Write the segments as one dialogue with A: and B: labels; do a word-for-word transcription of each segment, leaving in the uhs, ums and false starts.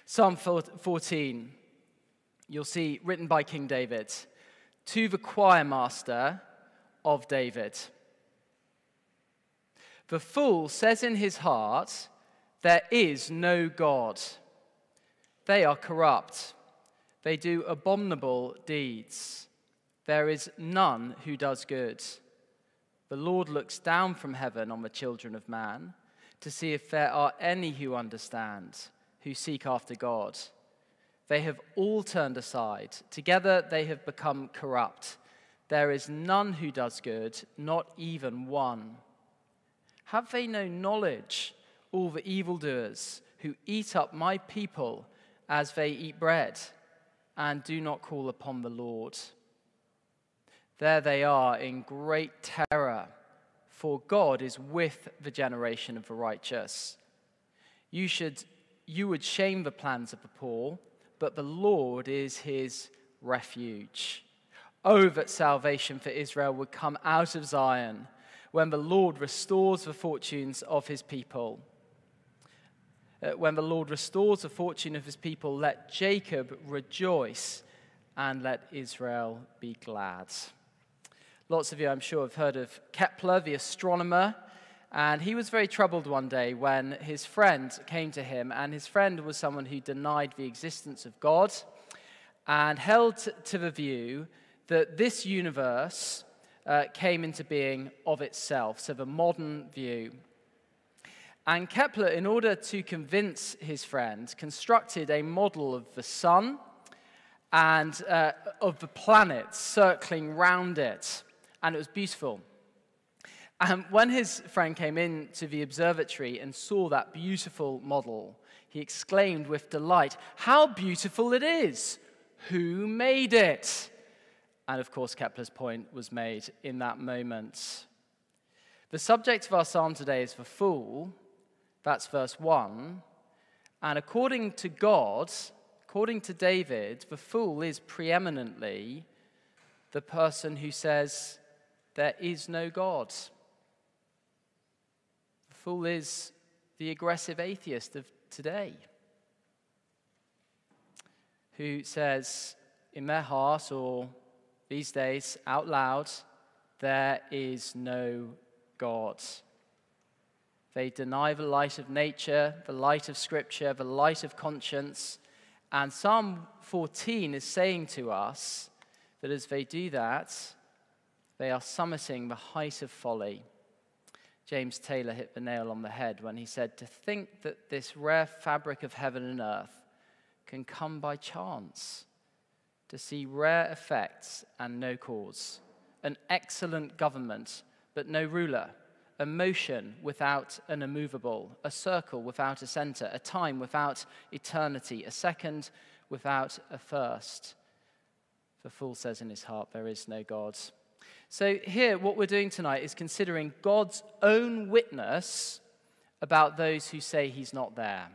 A: Psalm fourteen, you'll see, written by King David, to the choir master of David. The fool says in his heart, there is no God. They are corrupt. They do abominable deeds. There is none who does good. The Lord looks down from heaven on the children of man to see if there are any who understand, who seek after God. They have all turned aside. Together they have become corrupt. There is none who does good, not even one. Have they no knowledge, all the evildoers who eat up my people as they eat bread, and do not call upon the Lord? There they are in great terror, for God is with the generation of the righteous. You should, you would shame the plans of the poor, but the Lord is his refuge. Oh, that salvation for Israel would come out of Zion, when the Lord restores the fortunes of his people. Uh, when the Lord restores the fortune of his people, let Jacob rejoice and let Israel be glad. Lots of you, I'm sure, have heard of Kepler, the astronomer, and he was very troubled one day when his friend came to him, and his friend was someone who denied the existence of God and held to the view that this universe uh, came into being of itself, so the modern view. And Kepler, in order to convince his friend, constructed a model of the sun and uh, of the planets circling round it, and it was beautiful. And when his friend came into the observatory and saw that beautiful model, he exclaimed with delight, "How beautiful it is! Who made it?" And of course, Kepler's point was made in that moment. The subject of our psalm today is the fool. That's verse one. And according to God, according to David, the fool is preeminently the person who says there is no God. The fool is the aggressive atheist of today, who says in their heart, or these days out loud, there is no God. They deny the light of nature, the light of Scripture, the light of conscience. And Psalm fourteen is saying to us that as they do that, they are summiting the height of folly. James Taylor hit the nail on the head when he said, to think that this rare fabric of heaven and earth can come by chance, to see rare effects and no cause, an excellent government but no ruler, a motion without an immovable, a circle without a center, a time without eternity, a second without a first. The fool says in his heart, there is no God. So here, what we're doing tonight is considering God's own witness about those who say he's not there.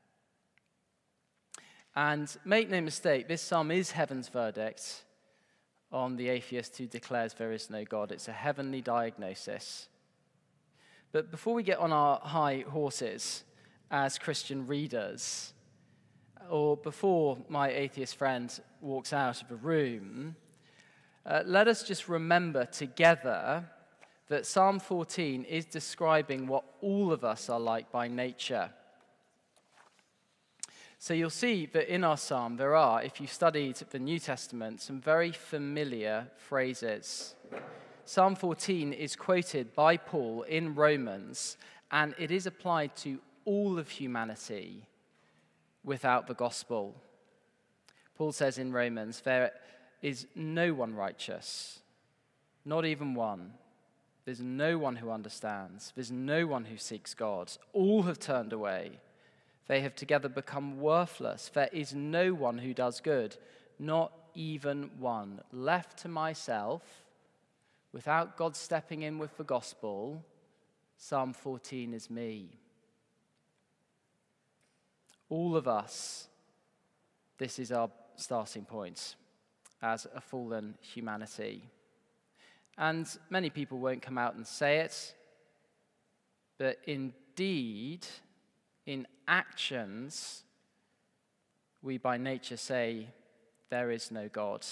A: And make no mistake, this psalm is heaven's verdict on the atheist who declares there is no God. It's a heavenly diagnosis. But before we get on our high horses as Christian readers, or before my atheist friend walks out of the room, uh, let us just remember together that Psalm fourteen is describing what all of us are like by nature. So you'll see that in our psalm there are, if you studied the New Testament, some very familiar phrases. Psalm fourteen is quoted by Paul in Romans, and it is applied to all of humanity without the gospel. Paul says in Romans, there is no one righteous, not even one. There's no one who understands. There's no one who seeks God. All have turned away. They have together become worthless. There is no one who does good, not even one. Left to myself, without God stepping in with the gospel, Psalm fourteen is me. All of us, this is our starting point as a fallen humanity. And many people won't come out and say it, but indeed, in actions, we by nature say, there is no God.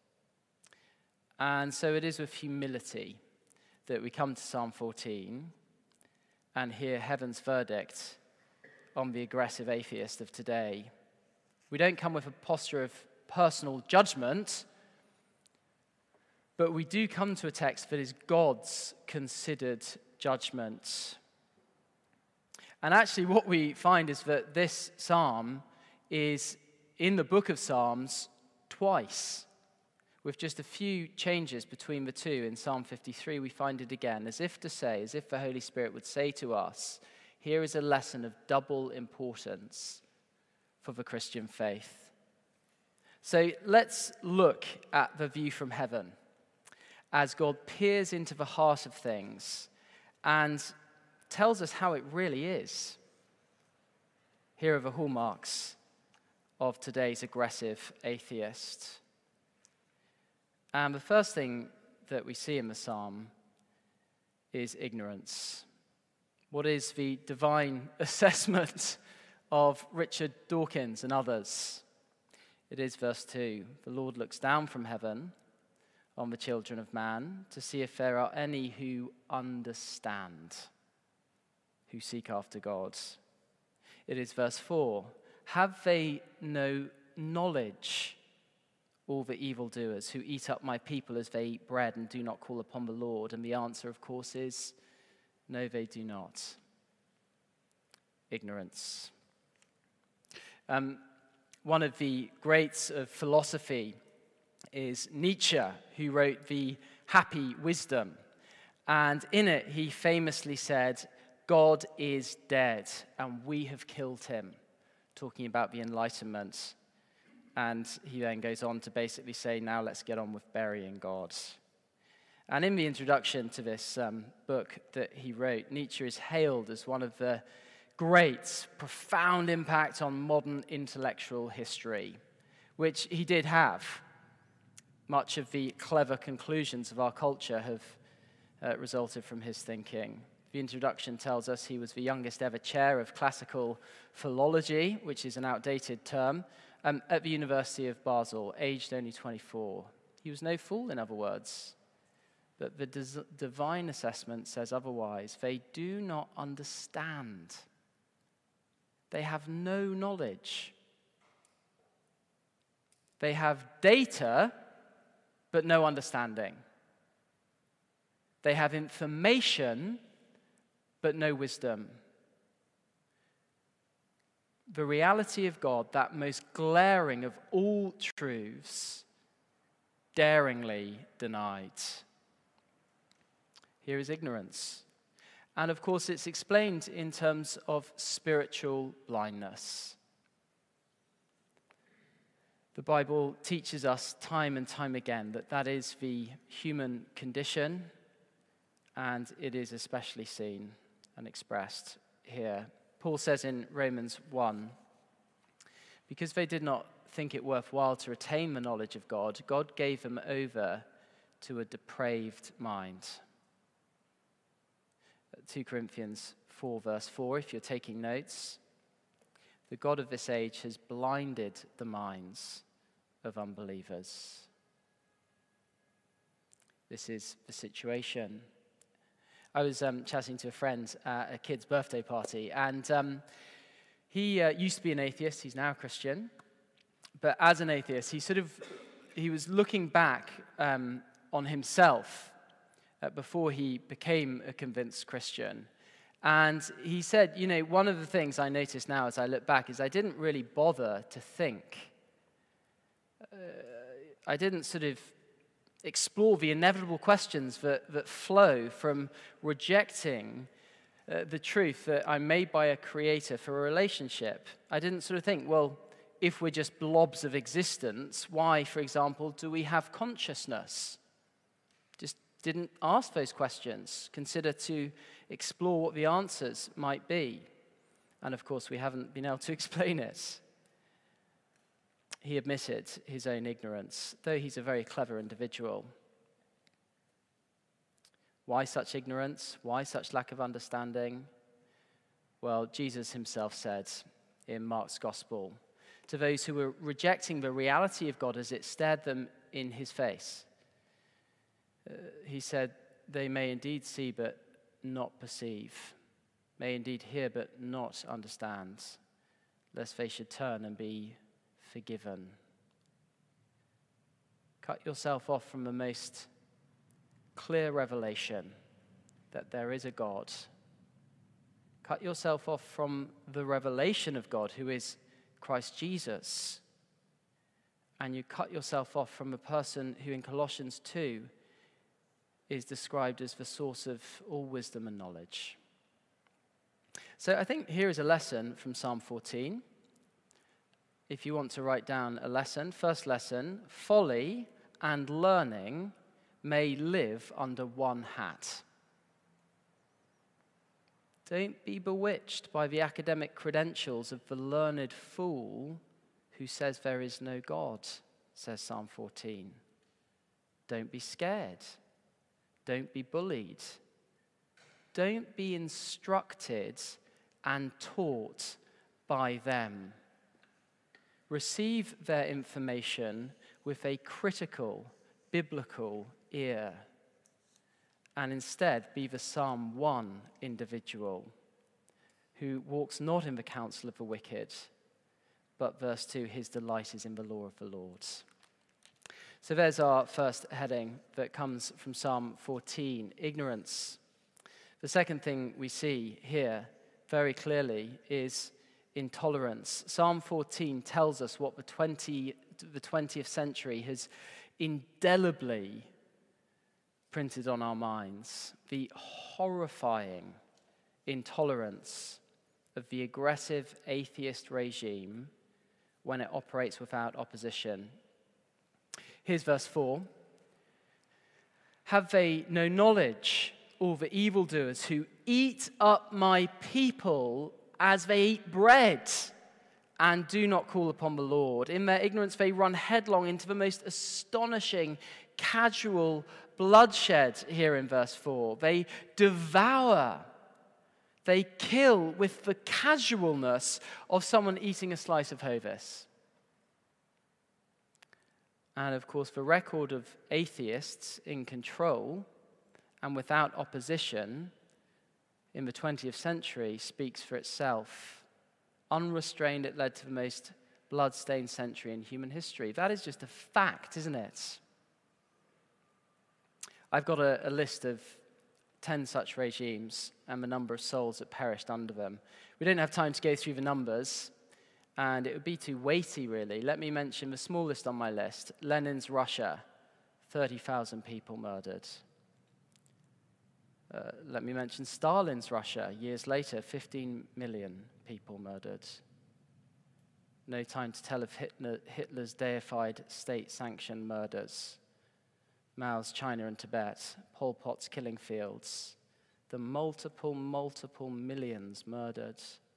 A: And so it is with humility that we come to Psalm fourteen and hear heaven's verdict on the aggressive atheist of today. We don't come with a posture of personal judgment, but we do come to a text that is God's considered judgment. And actually what we find is that this psalm is in the book of Psalms twice, with just a few changes between the two. In Psalm fifty-three, we find it again, as if to say, as if the Holy Spirit would say to us, here is a lesson of double importance for the Christian faith. So let's look at the view from heaven as God peers into the heart of things and tells us how it really is. Here are the hallmarks of today's aggressive atheist. And the first thing that we see in the psalm is ignorance. What is the divine assessment of Richard Dawkins and others? It is verse two. The Lord looks down from heaven on the children of man to see if there are any who understand, who seek after God. It is verse four. Have they no knowledge, all the evildoers who eat up my people as they eat bread and do not call upon the Lord? And the answer, of course, is no, they do not. Ignorance. Um, one of the greats of philosophy is Nietzsche, who wrote the Happy Wisdom. And in it, he famously said, God is dead, and we have killed him, talking about the Enlightenment. And he then goes on to basically say, now let's get on with burying God. And in the introduction to this um, book that he wrote, Nietzsche is hailed as one of the great, profound impact on modern intellectual history, which he did have. Much of the clever conclusions of our culture have uh, resulted from his thinking. The introduction tells us he was the youngest ever chair of classical philology, which is an outdated term, um, at the University of Basel, aged only twenty-four. He was no fool, in other words. But the des- divine assessment says otherwise. They do not understand. They have no knowledge. They have data, but no understanding. They have information, but no wisdom. The reality of God, that most glaring of all truths, daringly denied. Here is ignorance. And of course, it's explained in terms of spiritual blindness. The Bible teaches us time and time again that that is the human condition, and it is especially seen and expressed here. Paul says in Romans one, because they did not think it worthwhile to retain the knowledge of God, God gave them over to a depraved mind. Second Corinthians four, verse four, if you're taking notes. The God of this age has blinded the minds of unbelievers. This is the situation. I was um, chatting to a friend at a kid's birthday party, and um, he uh, used to be an atheist. He's now a Christian. But as an atheist, he sort of, he was looking back um, on himself uh, before he became a convinced Christian. And he said, you know, one of the things I notice now as I look back is I didn't really bother to think. Uh, I didn't sort of explore the inevitable questions that, that flow from rejecting uh, the truth that I'm made by a creator for a relationship. I didn't sort of think, well, if we're just blobs of existence, why, for example, do we have consciousness? Just didn't ask those questions, consider to explore what the answers might be. And of course, we haven't been able to explain it. He admitted his own ignorance, though he's a very clever individual. Why such ignorance? Why such lack of understanding? Well, Jesus himself said in Mark's Gospel, to those who were rejecting the reality of God as it stared them in his face. Uh, he said, they may indeed see but not perceive, may indeed hear but not understand, lest they should turn and be forgiven. Cut yourself off from the most clear revelation that there is a God. Cut yourself off from the revelation of God, who is Christ Jesus. And you cut yourself off from a person who in Colossians two is described as the source of all wisdom and knowledge. So I think here is a lesson from Psalm fourteen. If you want to write down a lesson, first lesson, folly and learning may live under one hat. Don't be bewitched by the academic credentials of the learned fool who says there is no God, says Psalm fourteen. Don't be scared. Don't be bullied. Don't be instructed and taught by them. Receive their information with a critical, biblical ear, and instead be the Psalm one individual who walks not in the counsel of the wicked, but verse two, his delight is in the law of the Lord. So there's our first heading that comes from Psalm fourteen, ignorance. The second thing we see here very clearly is intolerance. Psalm fourteen tells us what the, twenty, the twentieth century has indelibly printed on our minds: the horrifying intolerance of the aggressive atheist regime when it operates without opposition. Here's verse four. Have they no knowledge, all the evildoers who eat up my people as they eat bread and do not call upon the Lord? In their ignorance they run headlong into the most astonishing, casual bloodshed here in verse four. They devour, they kill with the casualness of someone eating a slice of Hovis. And of course, the record of atheists in control and without opposition in the twentieth century speaks for itself. Unrestrained, it led to the most blood-stained century in human history. That is just a fact, isn't it? I've got a, a list of ten such regimes and the number of souls that perished under them. We don't have time to go through the numbers, and it would be too weighty, really. Let me mention the smallest on my list: Lenin's Russia, thirty thousand people murdered. Uh, let me mention Stalin's Russia, years later, fifteen million people murdered. No time to tell of Hitler, Hitler's deified state-sanctioned murders. Mao's China and Tibet, Pol Pot's killing fields, the multiple, multiple millions murdered.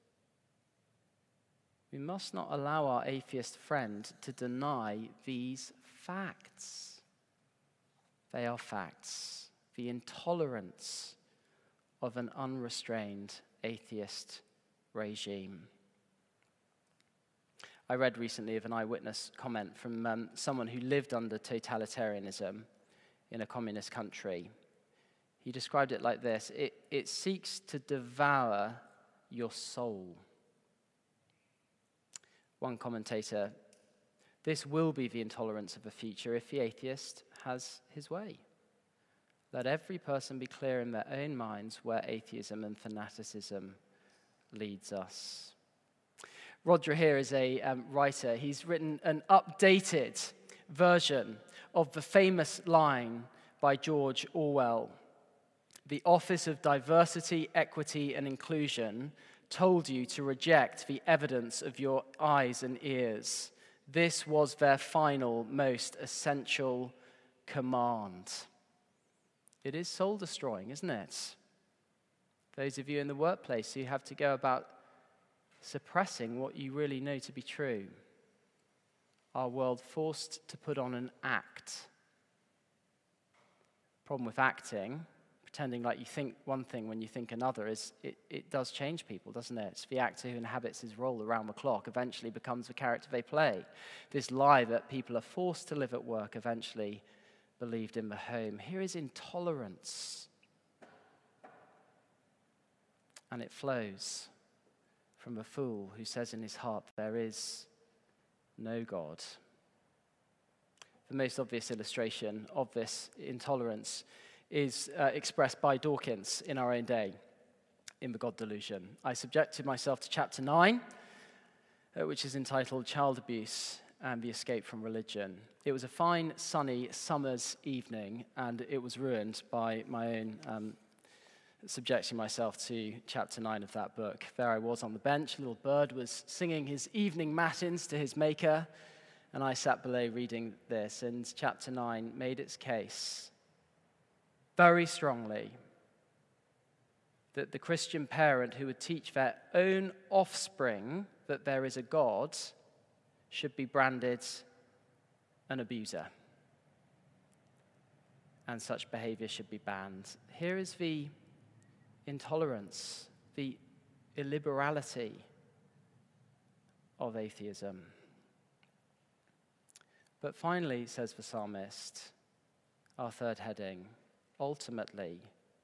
A: We must not allow our atheist friend to deny these facts. They are facts. The intolerance of an unrestrained atheist regime. I read recently of an eyewitness comment from um, someone who lived under totalitarianism in a communist country. He described it like this: it, it seeks to devour your soul. One commentator: this will be the intolerance of the future if the atheist has his way. Let every person be clear in their own minds where atheism and fanaticism leads us. Roger here is a um, writer. He's written an updated version of the famous line by George Orwell: "The Office of Diversity, Equity and Inclusion told you to reject the evidence of your eyes and ears. This was their final, most essential command." It is soul-destroying, isn't it? Those of you in the workplace who have to go about suppressing what you really know to be true. Our world forced to put on an act. Problem with acting, pretending like you think one thing when you think another, is it, it does change people, doesn't it? The actor who inhabits his role around the clock eventually becomes the character they play. This lie that people are forced to live at work eventually believed in the home. Here is intolerance. And it flows from a fool who says in his heart, there is no God. The most obvious illustration of this intolerance is uh, expressed by Dawkins in our own day, in The God Delusion. I subjected myself to chapter nine, uh, which is entitled Child Abuse and the Escape from Religion. It was a fine, sunny summer's evening, and it was ruined by my own um, subjecting myself to chapter nine of that book. There I was on the bench, a little bird was singing his evening matins to his maker, and I sat below reading this, and chapter nine made its case very strongly that the Christian parent who would teach their own offspring that there is a God should be branded an abuser, and such behavior should be banned. Here is the intolerance, the illiberality of atheism. But finally, says the psalmist, our third heading, ultimately,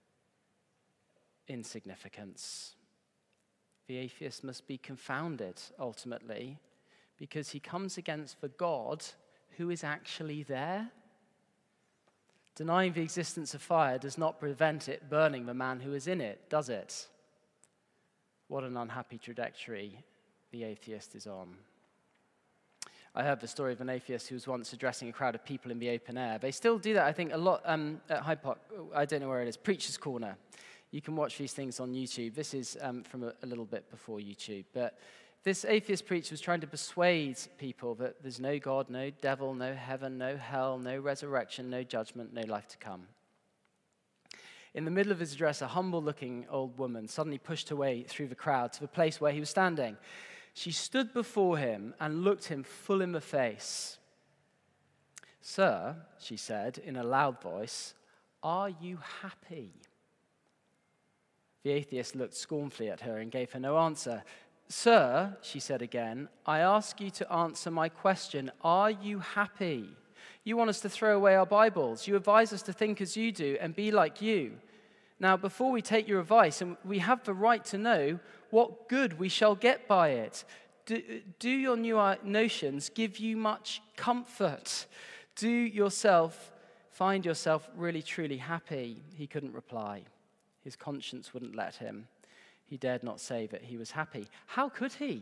A: insignificance. The atheist must be confounded, ultimately, because he comes against the God who is actually there. Denying the existence of fire does not prevent it burning the man who is in it, does it? What an unhappy trajectory the atheist is on. I heard the story of an atheist who was once addressing a crowd of people in the open air. They still do that, I think, a lot um, at Hyde Park. I don't know where it is. Preacher's Corner. You can watch these things on YouTube. This is um, from a, a little bit before YouTube. But this atheist preacher was trying to persuade people that there's no God, no devil, no heaven, no hell, no resurrection, no judgment, no life to come. In the middle of his address, a humble-looking old woman suddenly pushed her way through the crowd to the place where he was standing. She stood before him and looked him full in the face. "Sir," she said in a loud voice, "are you happy?" The atheist looked scornfully at her and gave her no answer. "Sir," she said again, "I ask you to answer my question. Are you happy? You want us to throw away our Bibles. You advise us to think as you do and be like you. Now, before we take your advice, and we have the right to know what good we shall get by it. Do, do your new notions give you much comfort? Do yourself find yourself really, truly happy?" He couldn't reply. His conscience wouldn't let him. He dared not say that he was happy. How could he?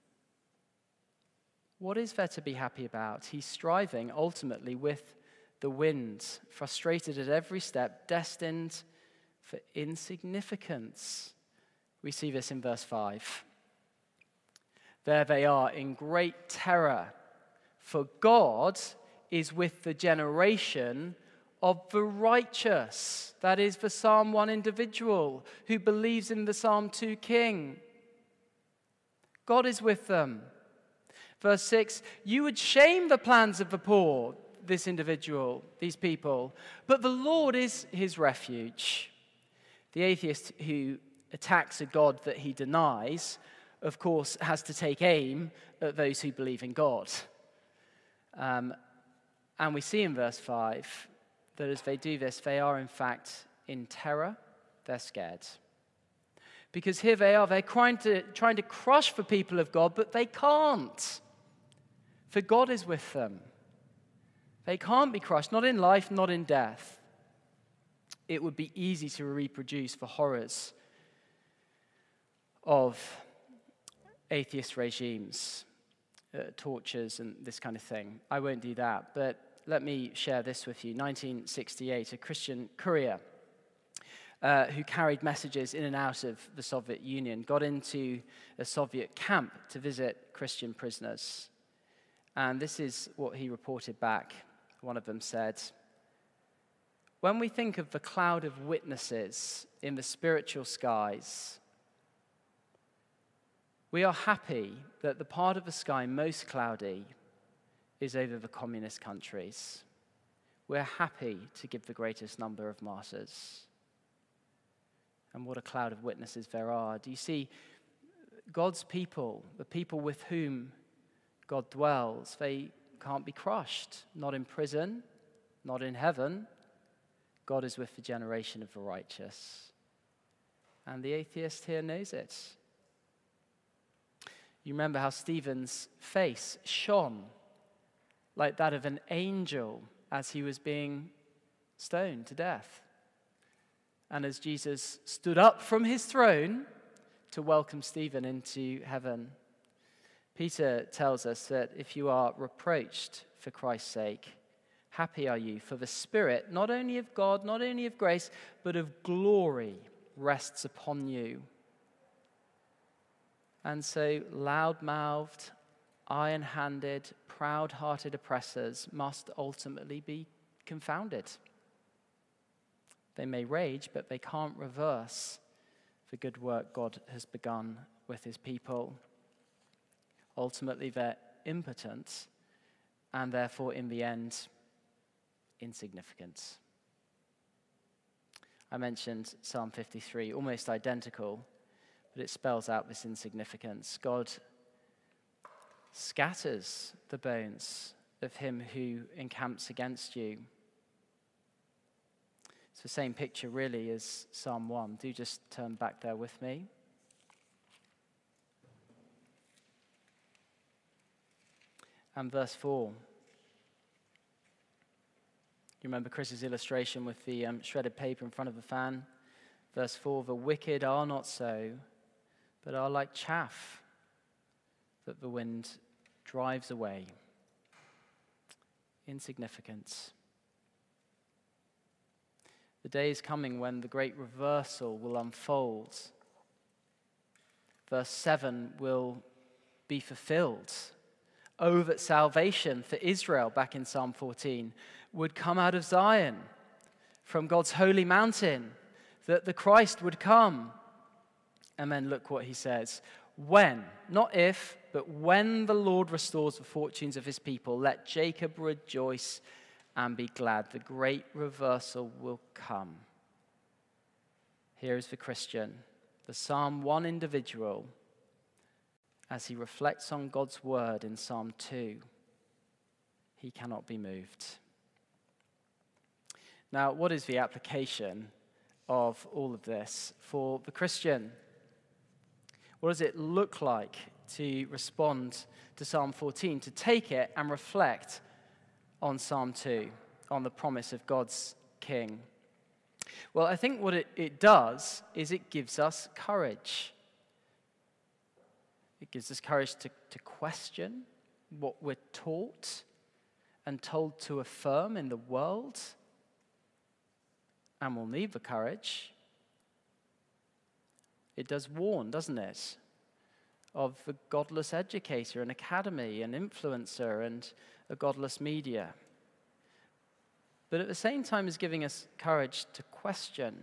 A: What is there to be happy about? He's striving ultimately with the wind, frustrated at every step, destined for insignificance. We see this in verse five. There they are in great terror, for God is with the generation of the righteous. That is the Psalm one individual who believes in the Psalm two king. God is with them. Verse six, you would shame the plans of the poor, this individual, these people, but the Lord is his refuge. The atheist who attacks a God that he denies, of course, has to take aim at those who believe in God. Um, and we see in verse five that as they do this, they are in fact in terror, they're scared. Because here they are, they're trying to, trying to crush the people of God, but they can't. For God is with them. They can't be crushed, not in life, not in death. It would be easy to reproduce the horrors of atheist regimes, uh, tortures, and this kind of thing. I won't do that, but let me share this with you. nineteen sixty-eight, a Christian courier uh, who carried messages in and out of the Soviet Union got into a Soviet camp to visit Christian prisoners. And this is what he reported back. One of them said, "When we think of the cloud of witnesses in the spiritual skies, we are happy that the part of the sky most cloudy is over the communist countries. We're happy to give the greatest number of martyrs." And what a cloud of witnesses there are. Do you see, God's people, the people with whom God dwells, they can't be crushed, not in prison, not in heaven. God is with the generation of the righteous. And the atheist here knows it. You remember how Stephen's face shone like that of an angel as he was being stoned to death. And as Jesus stood up from his throne to welcome Stephen into heaven, Peter tells us that if you are reproached for Christ's sake, happy are you, for the Spirit, not only of God, not only of grace, but of glory rests upon you. And so loud-mouthed, iron-handed, proud-hearted oppressors must ultimately be confounded. They may rage, but they can't reverse the good work God has begun with his people. Ultimately, they're impotent, and therefore, in the end, insignificant. I mentioned Psalm fifty-three, almost identical, but it spells out this insignificance. God scatters the bones of him who encamps against you. It's the same picture, really, as Psalm one. Do just turn back there with me. And verse four. You remember Chris's illustration with the um, shredded paper in front of the fan? Verse four, the wicked are not so, but are like chaff that the wind drives away. Insignificant. The day is coming when the great reversal will unfold. Verse seven will be fulfilled. Oh, that salvation for Israel, back in Psalm fourteen, would come out of Zion, from God's holy mountain, that the Christ would come. And then look what he says. When, not if, but when the Lord restores the fortunes of his people, let Jacob rejoice and be glad. The great reversal will come. Here is the Christian, the Psalm one individual, as he reflects on God's word in Psalm two. He cannot be moved. Now, what is the application of all of this for the Christian? What does it look like to respond to Psalm fourteen, to take it and reflect on Psalm two, on the promise of God's King? Well, I think what it, it does is it gives us courage. It gives us courage to, to question what we're taught and told to affirm in the world. And we'll need the courage. It does warn, doesn't it, of the godless educator, an academy, an influencer, and a godless media. But at the same time is giving us courage to question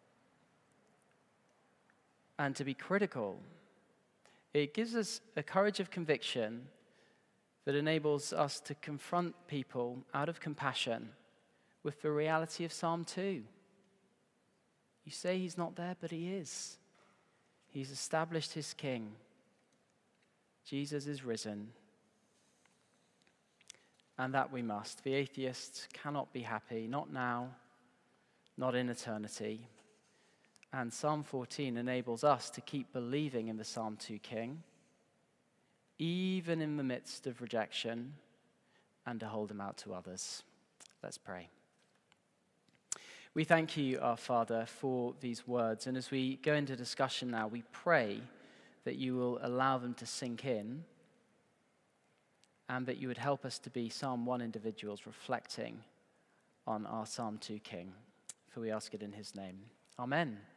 A: and to be critical. It gives us a courage of conviction that enables us to confront people out of compassion with the reality of Psalm two. You say he's not there, but he is. He's established his king. Jesus is risen. And that we must. The atheists cannot be happy, not now, not in eternity. And Psalm fourteen enables us to keep believing in the Psalm two King, even in the midst of rejection, and to hold him out to others. Let's pray. We thank you, our Father, for these words. And as we go into discussion now, we pray that you will allow them to sink in and that you would help us to be Psalm one individuals reflecting on our Psalm two King. For we ask it in his name. Amen.